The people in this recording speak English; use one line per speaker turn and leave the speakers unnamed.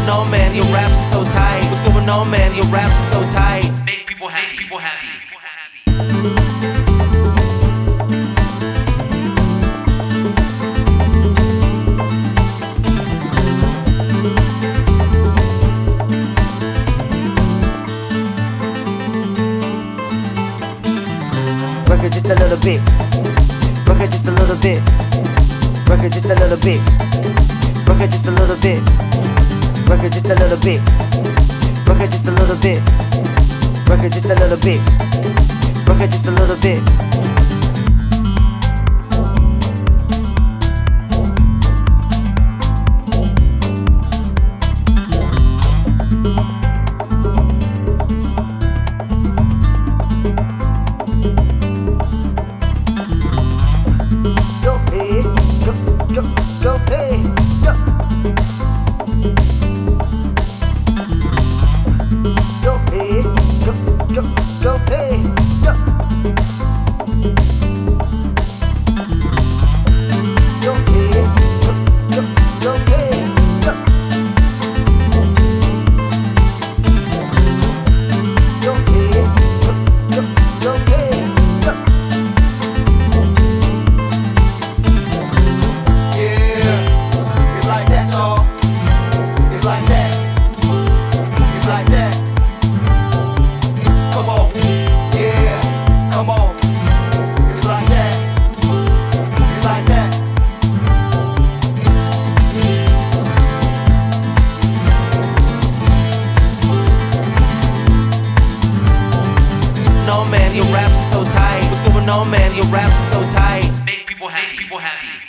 going on, man? Your raps are so tight. What's going on, man? Your raps are so tight. Make people happy, people happy.
Work it just a little bit. Work it just a little bit. Work it just a little bit. Work it just a little bit. Work it just a little bit. Work it just a little bit. Work it just a little bit. Work it just a little bit.
Man, your raps are so tight. What's going on, man? Your raps are so tight. Make people happy, people happy.